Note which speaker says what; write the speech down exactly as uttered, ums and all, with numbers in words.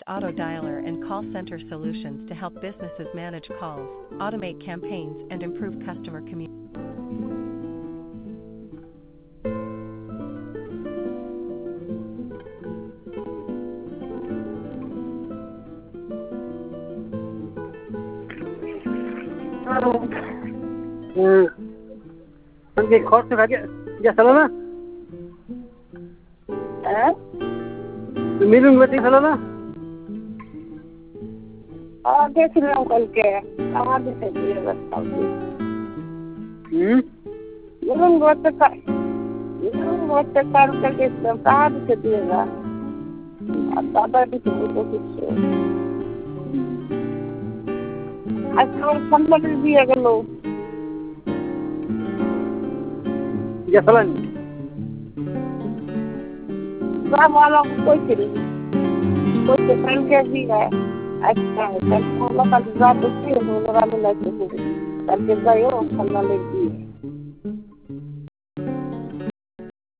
Speaker 1: auto dialer and call center solutions to help businesses manage calls, automate campaigns, and improve customer communication.
Speaker 2: Hangi korsu hadi jasalana?
Speaker 3: Eh?
Speaker 2: Milun mati salana?
Speaker 3: Ah, देखिए कल के कहाँ भी से दिए बस
Speaker 2: Hmm?
Speaker 3: Yung water ka, yung water car ka kita, kहाँ भी से दिएगा? अब दादा भी तो वो कुछ आजकल संबंध भी अगर लोग
Speaker 2: Jasalan.
Speaker 3: गाँव वालों को कोई चिरी कोई चिकन के भी है अच्छा है कल वालों का जुगाड़ तो फिर होने वाला नहीं है कल के गए हो कल वाले भी